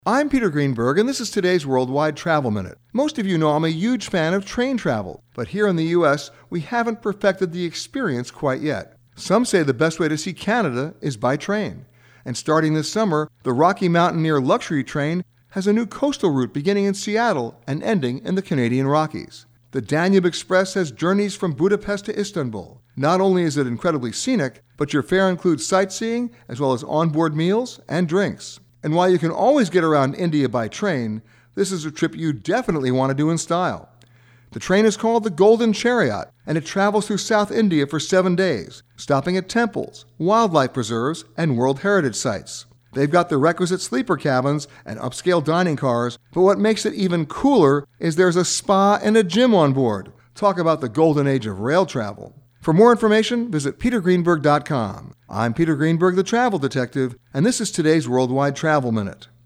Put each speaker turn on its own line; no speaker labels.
I'm Peter Greenberg, and this is today's Worldwide Travel Minute. Most of you know I'm a huge fan of train travel, but here in the U.S., we haven't perfected the experience quite yet. Some say the best way to see Canada is by train. And starting this summer, the Rocky Mountaineer Luxury Train has a new coastal route beginning in Seattle and ending in the Canadian Rockies. The Danube Express has journeys from Budapest to Istanbul. Not only is it incredibly scenic, but your fare includes sightseeing as well as onboard meals and drinks. And while you can always get around India by train, this is a trip you definitely want to do in style. The train is called the Golden Chariot, and it travels through South India for 7 days, stopping at temples, wildlife preserves, and World Heritage sites. They've got the requisite sleeper cabins and upscale dining cars, but what makes it even cooler is there's a spa and a gym on board. Talk about the golden age of rail travel. For more information, visit petergreenberg.com. I'm Peter Greenberg, the Travel Detective, and this is today's Worldwide Travel Minute.